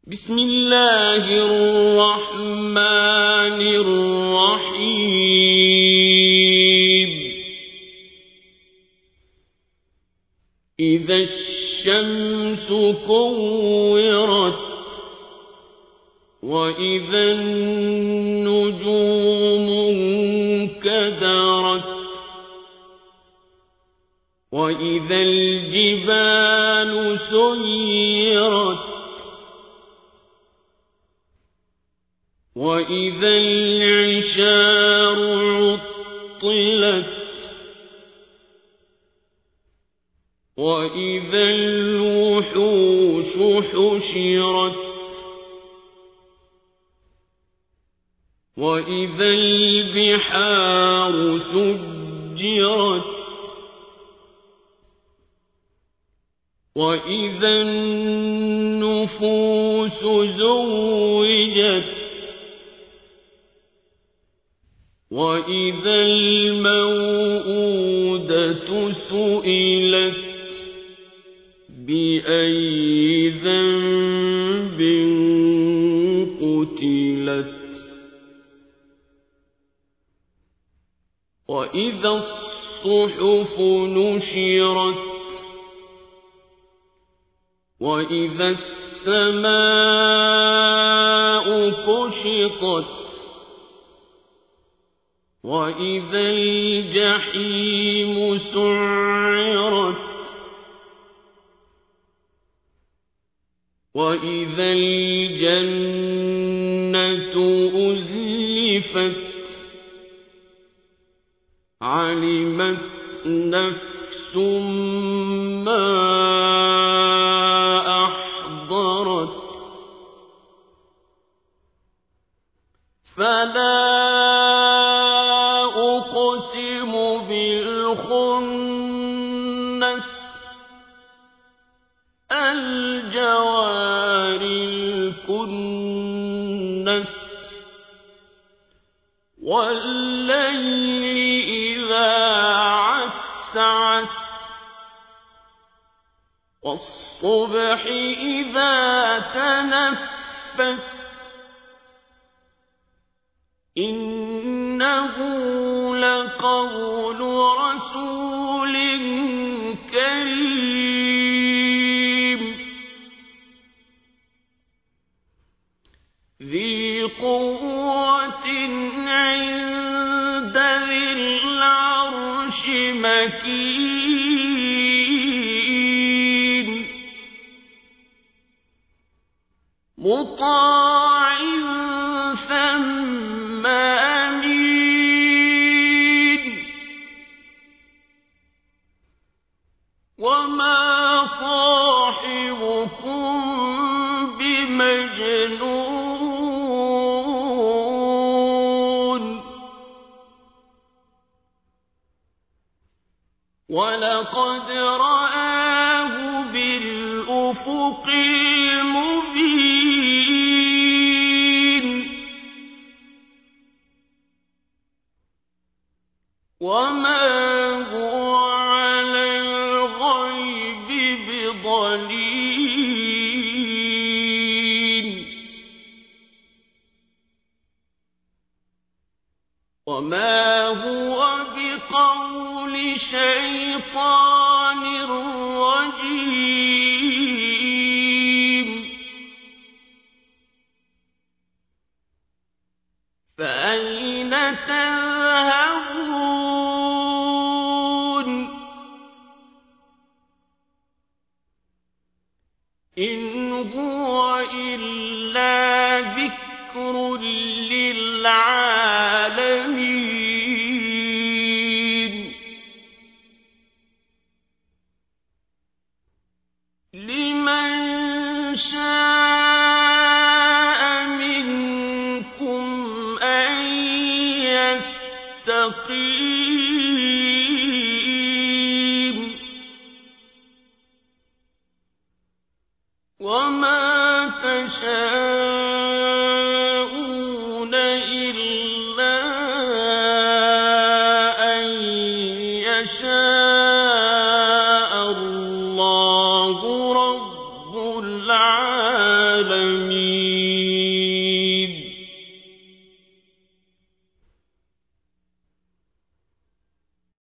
بسم الله الرحمن الرحيم إذا الشمس كورت وإذا النجوم انكدرت وإذا الجبال سيرت وإذا العشار عطلت وإذا الوحوش حشرت وإذا البحار سجرت وإذا النفوس زوجت وإذا الموءودة سئلت بأي ذنب قتلت وإذا الصحف نشرت وإذا السماء كشطت وإذا الجحيم سعرت وإذا الجنة أزلفت علمت نفس ما أحضرت فلا أقسم بالخنس الجوار الكنس والليل إذا عسعس والصبح إذا تنفس إنه لقول رسول كريم ذي قوة عند ذي العرش مكين مطاع ثم أمين وما صاحبكم بمجنون ولقد رآه بالأفق المبين وما هو على الغيب بضنين وما هو بقول شيطان رجيم فأين تذهبون إن هو إلا ذكر للعالمين لمن شاء منكم أن يستقيم وما تشاءون